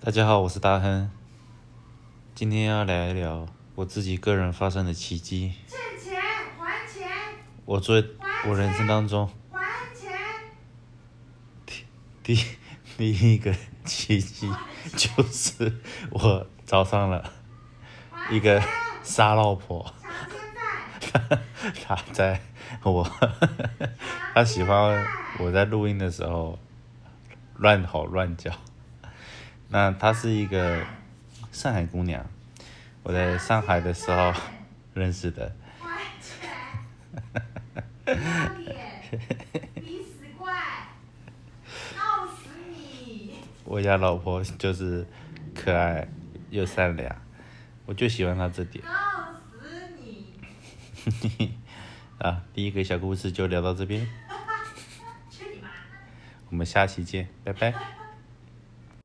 大家好，我是大亨。今天要来聊我自己个人发生的奇迹。 欠钱还钱！ 我人生当中还钱！ 第一个奇迹就是我找上了一个傻老婆，她在我她喜欢我在录音的时候乱吼乱叫。那她是一个上海姑娘，我在上海的时候认识的。 还钱！不要脸！你死怪！闹死你！ 我家老婆就是可爱又善良，我就喜欢她这点。 闹死你！ 第一个小故事就聊到这边， 去你妈！ 我们下期见，拜拜。